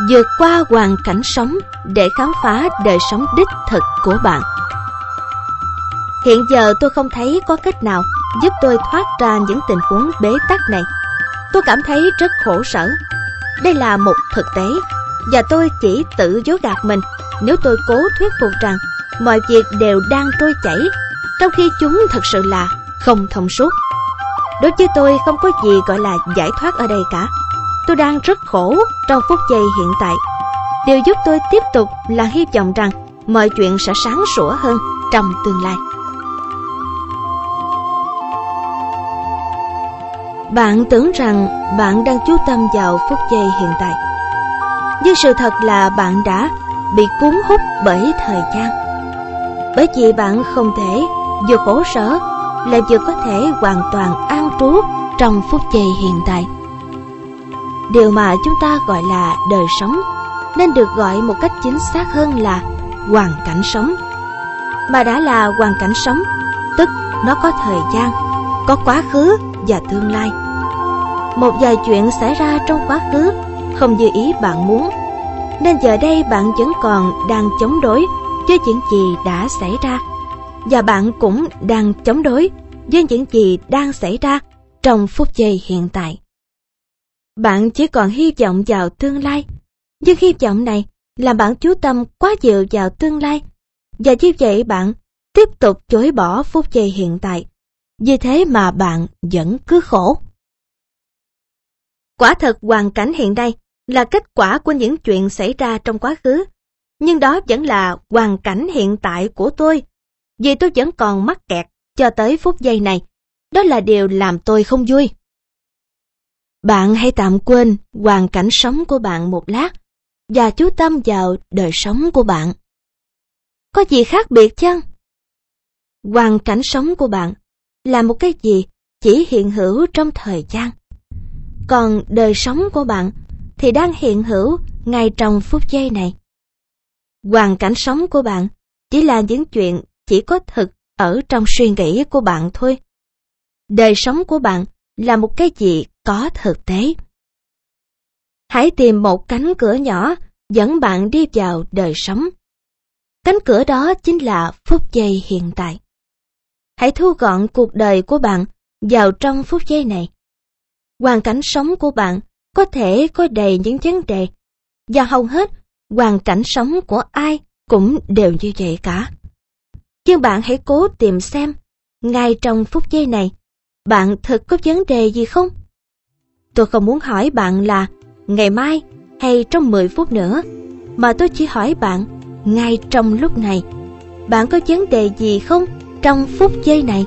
vượt qua hoàn cảnh sống để khám phá đời sống đích thực của bạn. Hiện giờ tôi không thấy có cách nào giúp tôi thoát ra những tình huống bế tắc này. Tôi cảm thấy rất khổ sở. Đây là một thực tế, và tôi chỉ tự dối gạt mình nếu tôi cố thuyết phục rằng mọi việc đều đang trôi chảy, trong khi chúng thật sự là không thông suốt. Đối với tôi không có gì gọi là giải thoát ở đây cả. Tôi đang rất khổ trong phút giây hiện tại. Điều giúp tôi tiếp tục là hy vọng rằng mọi chuyện sẽ sáng sủa hơn trong tương lai. Bạn tưởng rằng bạn đang chú tâm vào phút giây hiện tại, nhưng sự thật là bạn đã bị cuốn hút bởi thời gian. Bởi vì bạn không thể vừa khổ sở lại vừa có thể hoàn toàn an trú trong phút giây hiện tại. Điều mà chúng ta gọi là đời sống nên được gọi một cách chính xác hơn là hoàn cảnh sống. Mà đã là hoàn cảnh sống, tức nó có thời gian, có quá khứ và tương lai. Một vài chuyện xảy ra trong quá khứ không như ý bạn muốn, nên giờ đây bạn vẫn còn đang chống đối với những gì đã xảy ra, và bạn cũng đang chống đối với những gì đang xảy ra trong phút giây hiện tại. Bạn chỉ còn hy vọng vào tương lai, nhưng hy vọng này làm bạn chú tâm quá nhiều vào tương lai, và như vậy bạn tiếp tục chối bỏ phút giây hiện tại. Vì thế mà bạn vẫn cứ khổ. Quả thật hoàn cảnh hiện nay là kết quả của những chuyện xảy ra trong quá khứ, nhưng đó vẫn là hoàn cảnh hiện tại của tôi, vì tôi vẫn còn mắc kẹt cho tới phút giây này. Đó là điều làm tôi không vui. Bạn hãy tạm quên hoàn cảnh sống của bạn một lát và chú tâm vào đời sống của bạn. Có gì khác biệt chăng? Hoàn cảnh sống của bạn là một cái gì chỉ hiện hữu trong thời gian, còn đời sống của bạn thì đang hiện hữu ngay trong phút giây này. Hoàn cảnh sống của bạn chỉ là những chuyện chỉ có thực ở trong suy nghĩ của bạn thôi. Đời sống của bạn là một cái gì có thực tế. Hãy tìm một cánh cửa nhỏ dẫn bạn đi vào đời sống. Cánh cửa đó chính là phút giây hiện tại. Hãy thu gọn cuộc đời của bạn vào trong phút giây này. Hoàn cảnh sống của bạn có thể có đầy những vấn đề, và hầu hết hoàn cảnh sống của ai cũng đều như vậy cả. Nhưng bạn hãy cố tìm xem, ngay trong phút giây này, bạn thực có vấn đề gì không? Tôi không muốn hỏi bạn là ngày mai hay trong 10 phút nữa, mà tôi chỉ hỏi bạn ngay trong lúc này, bạn có vấn đề gì không trong phút giây này?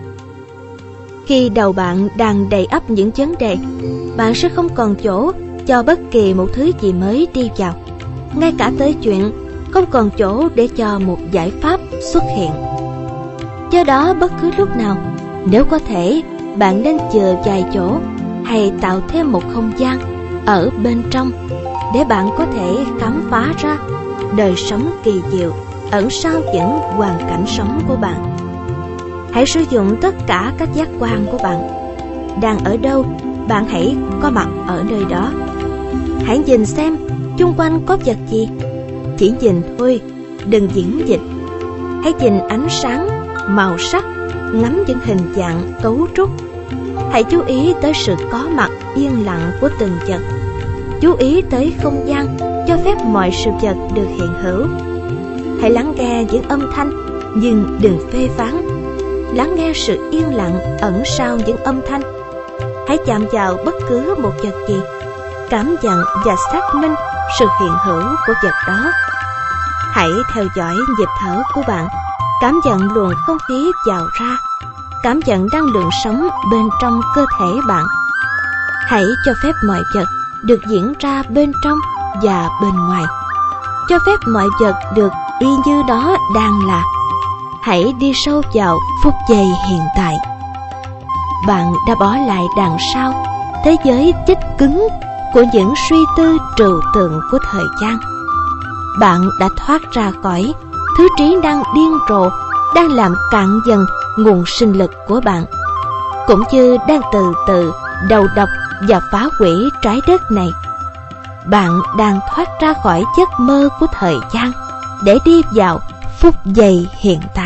Khi đầu bạn đang đầy ắp những vấn đề, bạn sẽ không còn chỗ cho bất kỳ một thứ gì mới đi vào, ngay cả tới chuyện không còn chỗ để cho một giải pháp xuất hiện. Do đó bất cứ lúc nào, nếu có thể, bạn nên chừa vài chỗ hay tạo thêm một không gian ở bên trong để bạn có thể khám phá ra đời sống kỳ diệu ẩn sau những hoàn cảnh sống của bạn. Hãy sử dụng tất cả các giác quan của bạn. Đang ở đâu, bạn hãy có mặt ở nơi đó. Hãy nhìn xem chung quanh có vật gì. Chỉ nhìn thôi, đừng diễn dịch. Hãy nhìn ánh sáng, màu sắc, ngắm những hình dạng, cấu trúc. Hãy chú ý tới sự có mặt yên lặng của từng vật. Chú ý tới không gian, cho phép mọi sự vật được hiện hữu. Hãy lắng nghe những âm thanh, nhưng đừng phê phán. Lắng nghe sự yên lặng ẩn sau những âm thanh. Hãy chạm vào bất cứ một vật gì, cảm nhận và xác minh sự hiện hữu của vật đó. Hãy theo dõi nhịp thở của bạn, cảm nhận luồng không khí vào ra, cảm nhận năng lượng sống bên trong cơ thể bạn. Hãy cho phép mọi vật được diễn ra bên trong và bên ngoài. Cho phép mọi vật được y như nó đang là. Hãy đi sâu vào phút giây hiện tại. Bạn đã bỏ lại đằng sau thế giới chích cứng của những suy tư trừu tượng của thời gian. Bạn đã thoát ra khỏi thứ trí năng điên rồ đang làm cạn dần nguồn sinh lực của bạn, cũng như đang từ từ đầu độc và phá hủy trái đất này. bạn đang thoát ra khỏi giấc mơ của thời gian để đi vào phút giây hiện tại.